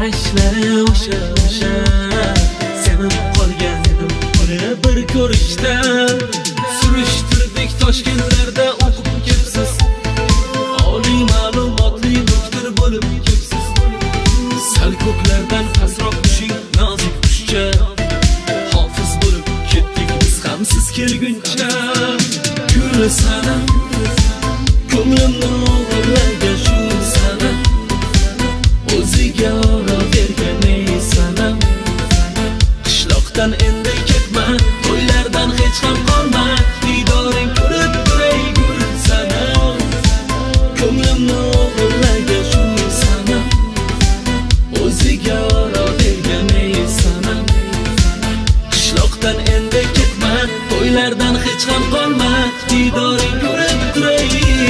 qarashlari o'sha sevib qolgan edim uni bir ko'rishda. Surishtirdik Toshkentlarda o'qib kelsiz, oliy ma'lumotli doktor bo'lib kelsiz. Sal ko'klardan pastroq tushing nozik qushcha, hofiz bo'lib ketdik biz ham siz kelguncha. Gul sana ko'nglimni o'g'irlagan shu sana, o'ziga oro bergan ey sana. Qishloqdan endi ketma, to'ylardan hech ham qolma, didoring ko'rib turay gul sana. Ko'nglimni o'g'irlagan shu sana, o'ziga oro bergan ey sana. Qishloqdan endi ketma, to'ylardan hech ham qolma, didoring ko'rib turay.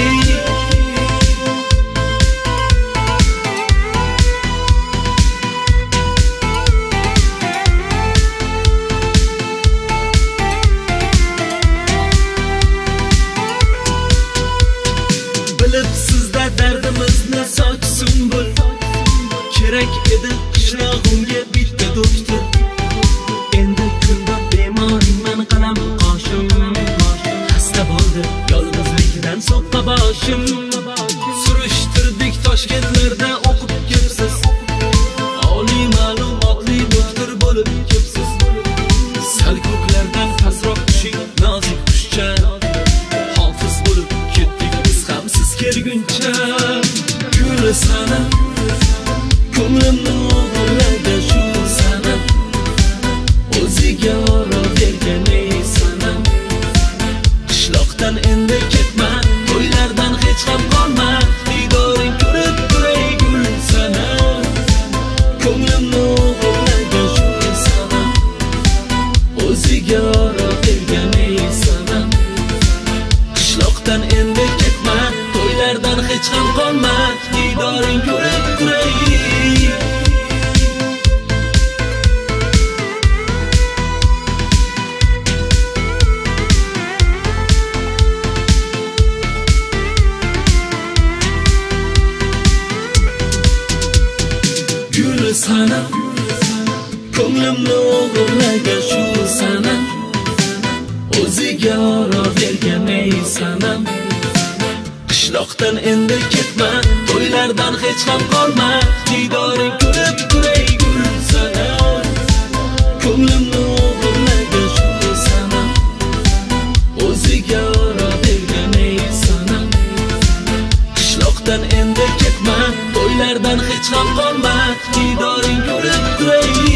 Sizda dardimizni sochsin bul, kerak edi qishlog'imga bitta doktor. Endi kunda bemorman, qalam qoshim xasta bo'ldi, yolg'izlikdan so'qqa boshim. Surishtirdik Toshkentlarda o'qib kelsiz, oliy ma'lumotli doktor bo'lib kelsiz. Sal ko'klardan pastroq tushing nozik qushcha, hofiz bo'lib ketdik biz ham siz kelguncha. Gul sana ko'nglimni o'g'irlagan shu sana, o'ziga oro bergan ey sana. Qishloqdan endi ketma, to'ylardan hech ham qolma, didoring ko'rib turay gul sana. Ko'nglimni o'g'irlagan shu sana, o'ziga oro bergan ey sana. Qishloqdan endi ketma, to'ylardan hech ham qolma, didoring ko'rib turay. Gul sana ko'nglimni o'g'irlagan shu sana, o'ziga oro bergan ey sana. Qishloqdan endi ketma, to'ylardan hech ham qolma, didoring ko'rib turay gul sana. Ko'nglimni o'g'irlagan shu sana, o'ziga oro bergan ey sana. Qishloqdan endi ketma, to'ylardan hech ham qolma, didoring ko'rib turay.